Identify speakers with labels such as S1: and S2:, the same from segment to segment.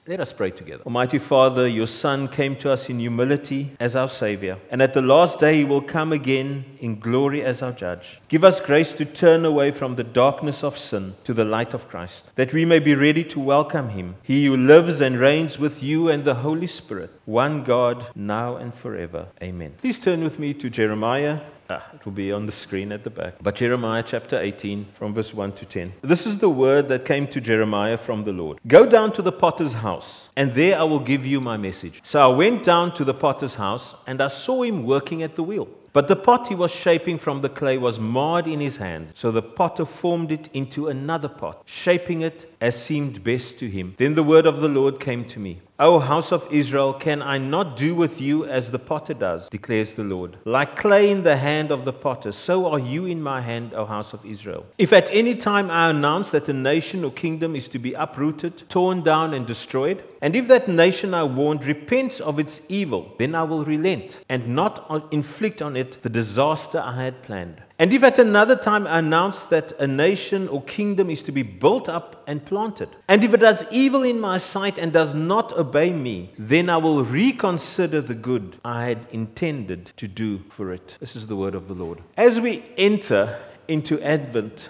S1: Let us pray together. Almighty Father, your Son came to us in humility as our Savior, and at the last day he will come again in glory as our Judge. Give us grace to turn away from the darkness of sin to the light of Christ, that we may be ready to welcome him, he who lives and reigns with you and the Holy Spirit, one God, now and forever. Amen. Please turn with me to Jeremiah. It will be on the screen at the back. But Jeremiah chapter 18 from verse 1 to 10. This is the word that came to Jeremiah from the Lord. Go down to the potter's house, and there I will give you my message. So I went down to the potter's house, and I saw him working at the wheel. But the pot he was shaping from the clay was marred in his hand. So the potter formed it into another pot, shaping it as seemed best to him. Then the word of the Lord came to me. O house of Israel, can I not do with you as the potter does, declares the Lord? Like clay in the hand of the potter, so are you in my hand, O house of Israel. If at any time I announce that a nation or kingdom is to be uprooted, torn down and destroyed, and if that nation I warned repents of its evil, then I will relent and not inflict on it the disaster I had planned. And if at another time I announce that a nation or kingdom is to be built up and planted, and if it does evil in my sight and does not obey me, then I will reconsider the good I had intended to do for it. This is the word of the Lord. As we enter into Advent,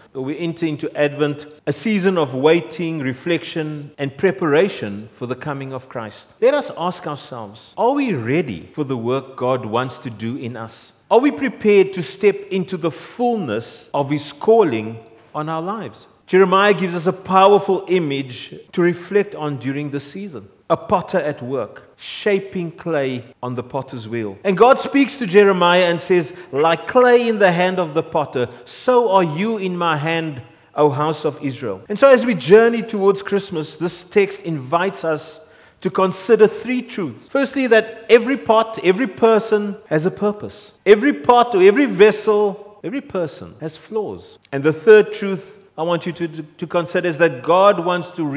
S1: a season of waiting, reflection, and preparation for the coming of Christ, let us ask ourselves, are we ready for the work God wants to do in us? Are we prepared to step into the fullness of his calling on our lives? Jeremiah gives us a powerful image to reflect on during this season. A potter at work, shaping clay on the potter's wheel. And God speaks to Jeremiah and says, like clay in the hand of the potter, so are you in my hand, O house of Israel. And so as we journey towards Christmas, this text invites us to consider three truths. Firstly, that every pot, every person has a purpose. Every pot or every vessel, every person has flaws. And the third truth I want you to consider is that God wants to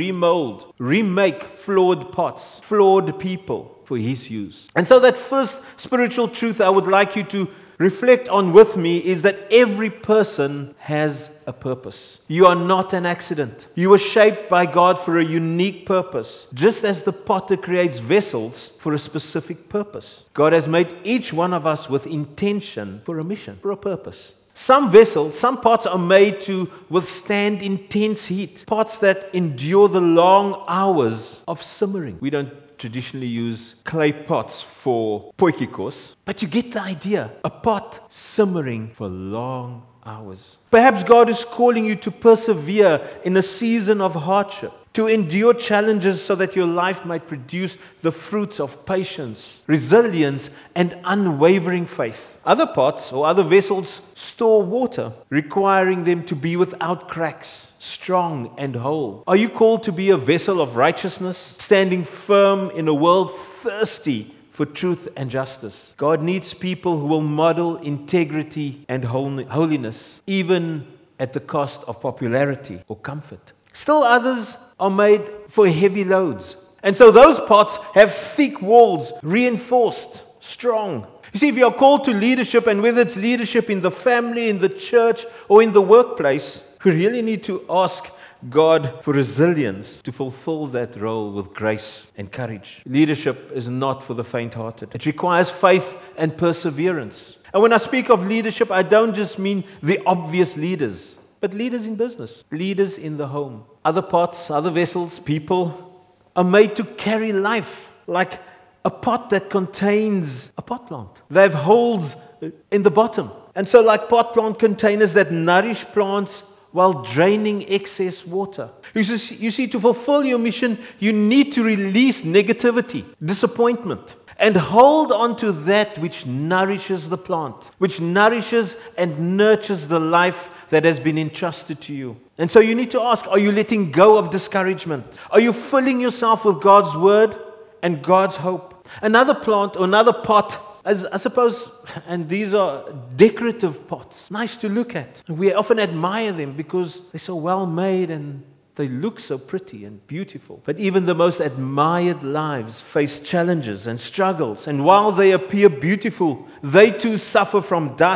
S1: remake flawed pots, flawed people for his use. And so that first spiritual truth I would like you to reflect on with me is that every person has a purpose. You are not an accident. You were shaped by God for a unique purpose, just as the potter creates vessels for a specific purpose. God has made each one of us with intention for a mission, for a purpose. Some vessels, some pots are made to withstand intense heat. Pots that endure the long hours of simmering. We don't traditionally use clay pots for potjiekos, but you get the idea. A pot simmering for long hours. Perhaps God is calling you to persevere in a season of hardship, to endure challenges so that your life might produce the fruits of patience, resilience, and unwavering faith. Other pots or other vessels store water, requiring them to be without cracks, strong and whole. Are you called to be a vessel of righteousness, standing firm in a world thirsty for truth and justice? God needs people who will model integrity and holiness, even at the cost of popularity or comfort. Still others are made for heavy loads. And so those pots have thick walls, reinforced, strong. You see, if you are called to leadership, and whether it's leadership in the family, in the church, or in the workplace, we really need to ask God for resilience to fulfill that role with grace and courage. Leadership is not for the faint-hearted. It requires faith and perseverance. And when I speak of leadership, I don't just mean the obvious leaders, but leaders in business, leaders in the home. Other pots, other vessels, people are made to carry life like a pot that contains a pot plant. They have holes in the bottom. And so like pot plant containers that nourish plants while draining excess water. You see, to fulfill your mission, you need to release negativity, disappointment, and hold on to that which nourishes the plant, which nourishes and nurtures the life that has been entrusted to you. And so you need to ask, are you letting go of discouragement? Are you filling yourself with God's word and God's hope? Another plant or another pot, as I suppose, and these are decorative pots, nice to look at. We often admire them because they're so well made and they look so pretty and beautiful. But even the most admired lives face challenges and struggles. And while they appear beautiful, they too suffer from dust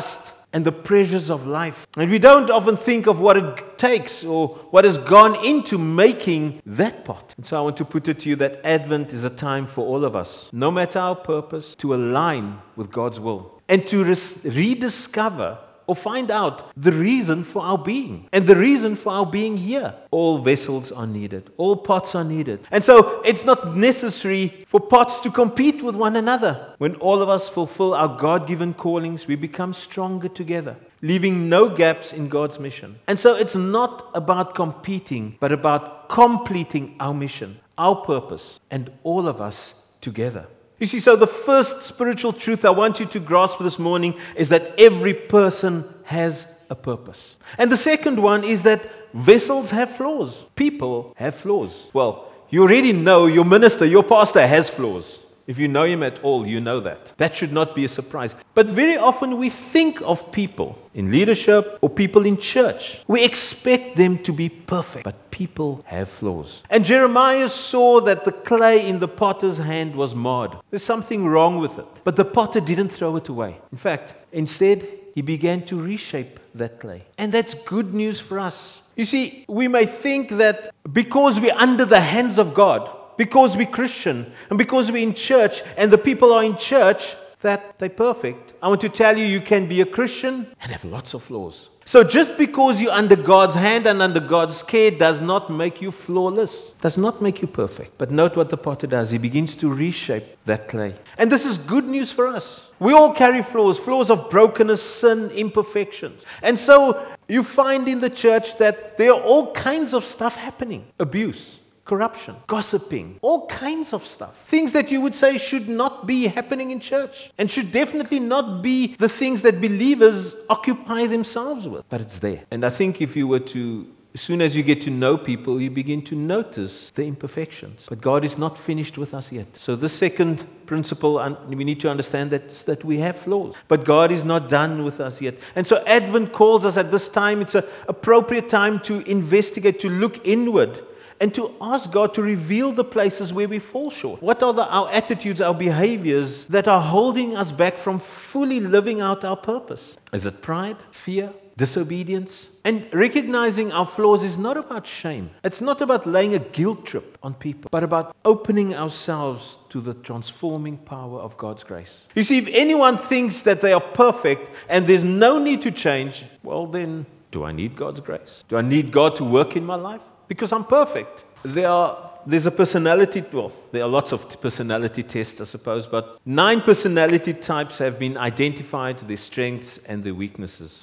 S1: and the pressures of life. And we don't often think of what it takes or what has gone into making that pot. And so I want to put it to you that Advent is a time for all of us, no matter our purpose, to align with God's will and to rediscover or find out the reason for our being and the reason for our being here. All vessels are needed. All pots are needed. And so it's not necessary for pots to compete with one another. When all of us fulfill our God-given callings, we become stronger together, leaving no gaps in God's mission. And so it's not about competing, but about completing our mission, our purpose, and all of us together. You see, so the first spiritual truth I want you to grasp this morning is that every person has a purpose. And the second one is that vessels have flaws. People have flaws. Well, you already know your minister, your pastor has flaws. If you know him at all, you know that. That should not be a surprise. But very often we think of people in leadership or people in church. We expect them to be perfect. But people have flaws. And Jeremiah saw that the clay in the potter's hand was marred. There's something wrong with it. But the potter didn't throw it away. In fact, instead, he began to reshape that clay. And that's good news for us. You see, we may think that because we're under the hands of God, because we're Christian, and because we're in church, and the people are in church, that they're perfect. I want to tell you, you can be a Christian and have lots of flaws. So just because you're under God's hand and under God's care does not make you flawless, does not make you perfect. But note what the potter does. He begins to reshape that clay. And this is good news for us. We all carry flaws of brokenness, sin, imperfections. And so you find in the church that there are all kinds of stuff happening. Abuse, corruption, gossiping, all kinds of stuff. Things that you would say should not be happening in church and should definitely not be the things that believers occupy themselves with. But it's there. And I think if you were to, as soon as you get to know people, you begin to notice the imperfections. But God is not finished with us yet. So the second principle, we need to understand that we have flaws. But God is not done with us yet. And so Advent calls us at this time, it's an appropriate time to investigate, to look inward, and to ask God to reveal the places where we fall short. What are our attitudes, our behaviors that are holding us back from fully living out our purpose? Is it pride, fear, disobedience? And recognizing our flaws is not about shame. It's not about laying a guilt trip on people, but about opening ourselves to the transforming power of God's grace. You see, if anyone thinks that they are perfect and there's no need to change, well then, do I need God's grace? Do I need God to work in my life? Because I'm perfect. There's a personality, well, there are lots of personality tests, I suppose, but 9 personality types have been identified, their strengths and their weaknesses.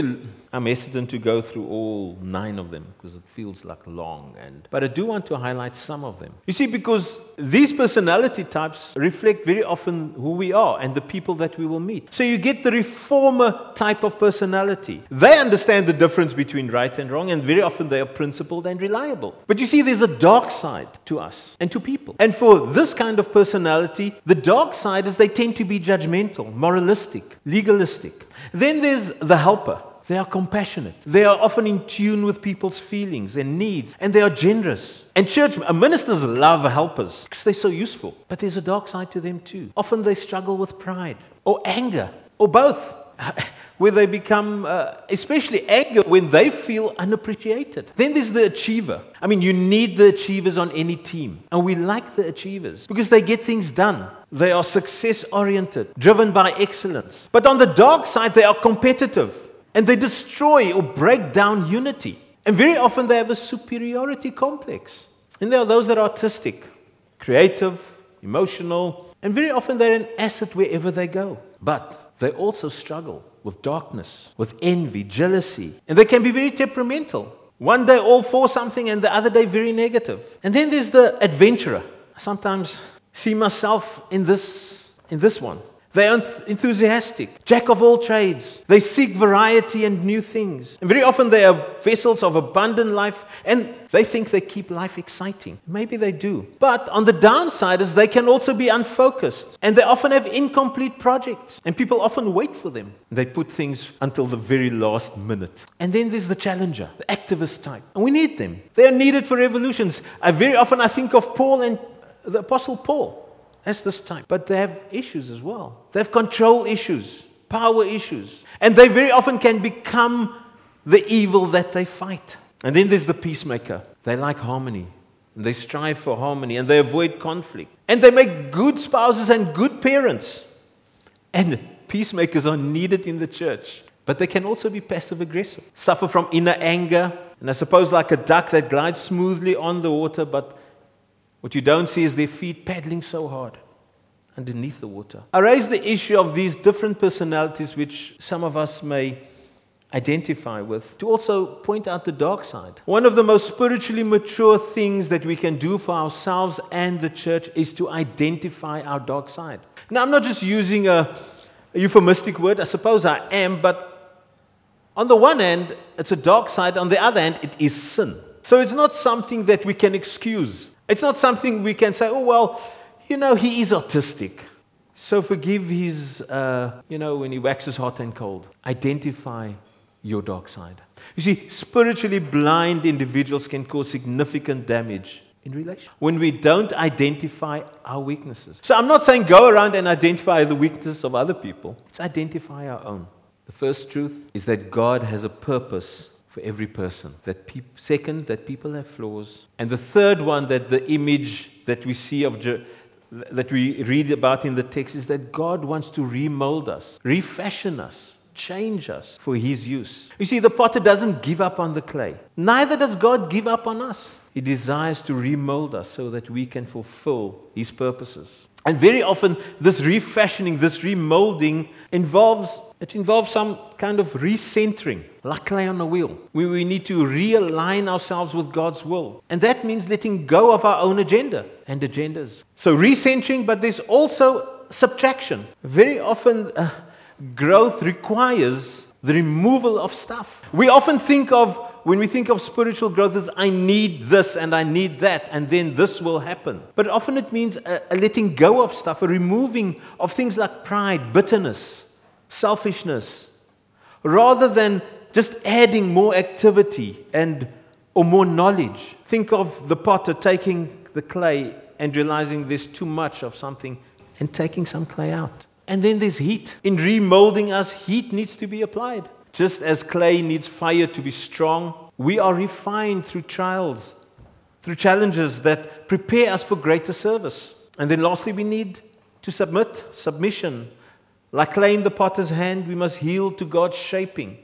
S1: I'm hesitant to go through all 9 of them because it feels like long, but I do want to highlight some of them. You see, because these personality types reflect very often who we are and the people that we will meet. So you get the reformer type of personality. They understand the difference between right and wrong, and very often they are principled and reliable. But you see, there's a dark side to us and to people. And for this kind of personality, the dark side is they tend to be judgmental, moralistic, legalistic. Then there's the helper. They are compassionate. They are often in tune with people's feelings and needs, and they are generous. And ministers love helpers because they're so useful. But there's a dark side to them too. Often they struggle with pride or anger or both. Where they become, especially anger, when they feel unappreciated. Then there's the achiever. I mean, you need the achievers on any team. And we like the achievers because they get things done. They are success-oriented, driven by excellence. But on the dark side, they are competitive. And they destroy or break down unity. And very often they have a superiority complex. And there are those that are artistic, creative, emotional. And very often they're an asset wherever they go. But they also struggle with darkness, with envy, jealousy. And they can be very temperamental. One day all for something and the other day very negative. And then there's the adventurer. I sometimes see myself in this one. They are enthusiastic, jack of all trades. They seek variety and new things. And very often they are vessels of abundant life, and they think they keep life exciting. Maybe they do. But on the downside is they can also be unfocused. And they often have incomplete projects. And people often wait for them. They put things until the very last minute. And then there's the challenger, the activist type. And we need them. They are needed for revolutions. Very often I think of Paul and the Apostle Paul as this type. But they have issues as well. They have control issues. power issues. And they very often can become the evil that they fight. And then there's the peacemaker. They like harmony. And they strive for harmony. And they avoid conflict. And they make good spouses and good parents. And peacemakers are needed in the church. But they can also be passive-aggressive. Suffer from inner anger. And I suppose like a duck that glides smoothly on the water, but what you don't see is their feet paddling so hard underneath the water. I raise the issue of these different personalities which some of us may identify with, to also point out the dark side. One of the most spiritually mature things that we can do for ourselves and the church is to identify our dark side. Now, I'm not just using a euphemistic word. I suppose I am, but on the one hand, it's a dark side. On the other hand, it is sin. So it's not something that we can excuse. It's not something we can say, oh, well, he is autistic. So forgive his, when he waxes hot and cold. Identify your dark side. You see, spiritually blind individuals can cause significant damage in relation when we don't identify our weaknesses. So I'm not saying go around and identify the weaknesses of other people. Let's identify our own. The first truth is that God has a purpose for every person. Second, that people have flaws. And the third one, that the image that we see that we read about in the text is that God wants to remold us, refashion us, change us for His use. You see, the potter doesn't give up on the clay. Neither does God give up on us. He desires to remold us so that we can fulfill His purposes. And very often, this refashioning, this remolding involves some kind of recentering, like clay on a wheel. We need to realign ourselves with God's will. And that means letting go of our own agenda and agendas. So recentering, but there's also subtraction. Very often, growth requires the removal of stuff. We often when we think of spiritual growth, as I need this and I need that, and then this will happen. But often it means a letting go of stuff, a removing of things like pride, bitterness, selfishness, rather than just adding more activity or more knowledge. Think of the potter taking the clay and realizing there's too much of something and taking some clay out. And then there's heat. In remolding us, heat needs to be applied. Just as clay needs fire to be strong, we are refined through trials, through challenges that prepare us for greater service. And then lastly, we need to submission. Like clay in the potter's hand, we must yield to God's shaping,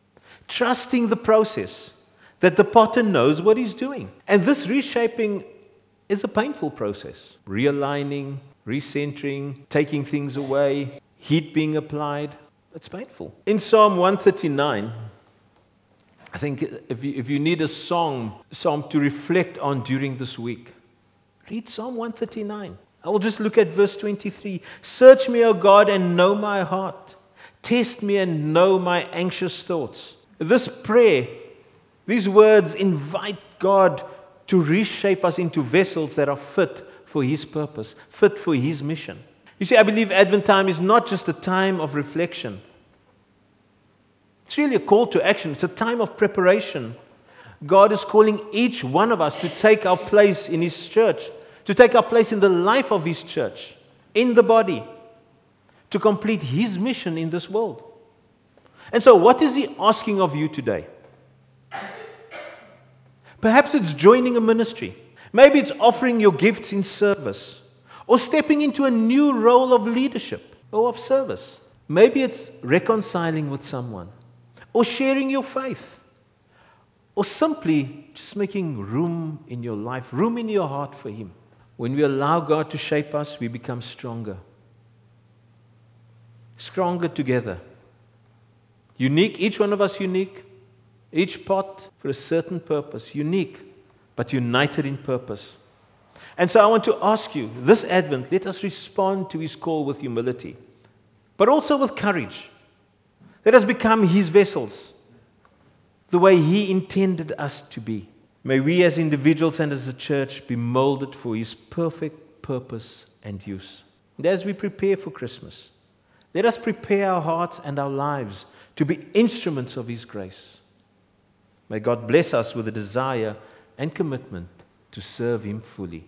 S1: trusting the process that the potter knows what he's doing. And this reshaping is a painful process. Realigning, recentering, taking things away, heat being applied. It's painful. In Psalm 139, I think if you need a psalm to reflect on during this week, read Psalm 139. I will just look at verse 23. Search me, O God, and know my heart. Test me and know my anxious thoughts. This prayer, these words invite God to reshape us into vessels that are fit for His purpose, fit for His mission. You see, I believe Advent time is not just a time of reflection. It's really a call to action. It's a time of preparation. God is calling each one of us to take our place in His church, to take our place in the life of His church, in the body, to complete His mission in this world. And so what is He asking of you today? Perhaps it's joining a ministry. Maybe it's offering your gifts in service, or stepping into a new role of leadership or of service. Maybe it's reconciling with someone, or sharing your faith, or simply just making room in your life, room in your heart for Him. When we allow God to shape us, we become stronger. Stronger together. Unique, each one of us unique. Each pot for a certain purpose. Unique, but united in purpose. And so I want to ask you, this Advent, let us respond to His call with humility, but also with courage. Let us become His vessels, the way He intended us to be. May we as individuals and as a church be molded for His perfect purpose and use. And as we prepare for Christmas, let us prepare our hearts and our lives to be instruments of His grace. May God bless us with a desire and commitment to serve Him fully.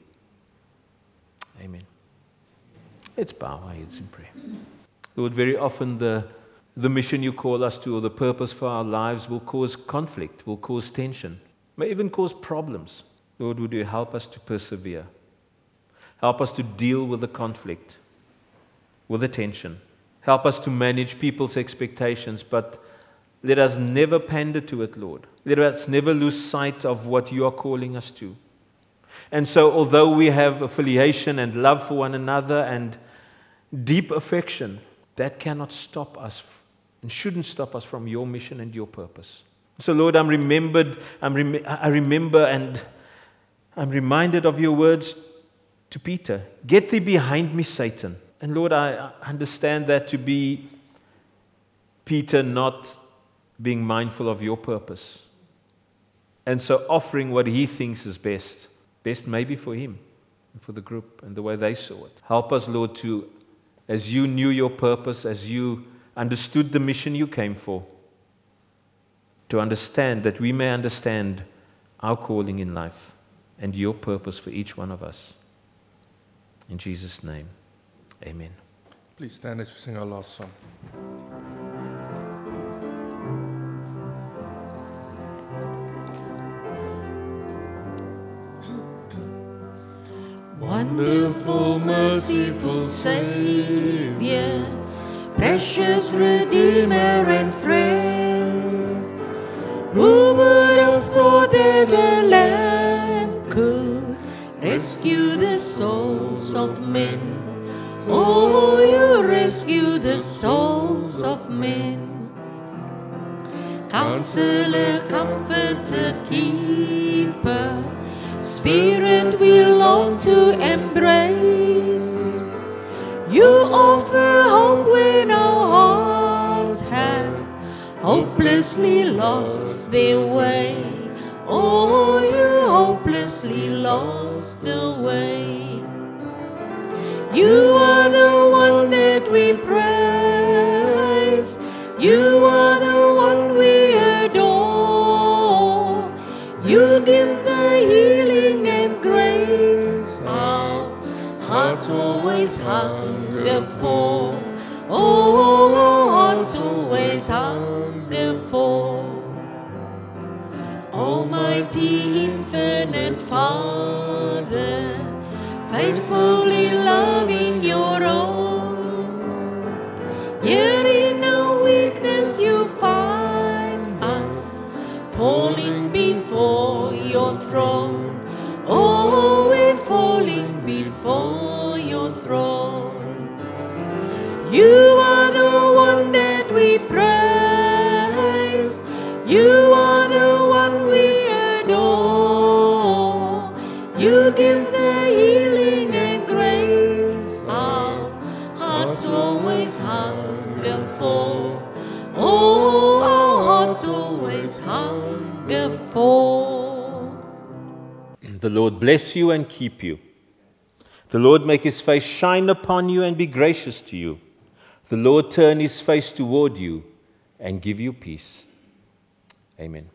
S1: Amen. Let's bow our heads in prayer. Lord, very often the the mission you call us to or the purpose for our lives will cause conflict, will cause tension, may even cause problems. Lord, would you help us to persevere? Help us to deal with the conflict, with the tension. Help us to manage people's expectations, but let us never pander to it, Lord. Let us never lose sight of what you are calling us to. And so, although we have affiliation and love for one another and deep affection, that cannot stop us and shouldn't stop us from your mission and your purpose. So, Lord, I remember and I'm reminded of your words to Peter. Get thee behind me, Satan. And Lord, I understand that to be Peter not being mindful of your purpose. And so offering what he thinks is best. Best maybe for him and for the group and the way they saw it. Help us, Lord, to, as you knew your purpose, as you understood the mission you came for, to understand that we may understand our calling in life and your purpose for each one of us. In Jesus' name, amen.
S2: Please stand as we sing our last song.
S3: Wonderful, merciful Savior, precious Redeemer and friend, who would have thought that a lamb could rescue the souls of men? Oh, you rescue the souls of men. Counselor, Comforter, Keeper, Spirit we long to embrace. You offer hope when our hearts have hopelessly lost their way. Oh, you hopelessly lost the way. You are the one that we praise. You are the one we adore. You give the healing and grace our hearts always hunger for. Oh, our hearts always hunger for. Almighty, infinite Father, faithfully loving your own. Yet in our weakness you find us, falling before your throne. Oh, we're falling before your throne. You are the one that we praise. You are the one we adore. You give the healing and grace our hearts always hunger for. Oh, our hearts always hunger for.
S1: The Lord bless you and keep you. The Lord make his face shine upon you and be gracious to you. The Lord turn his face toward you and give you peace. Amen.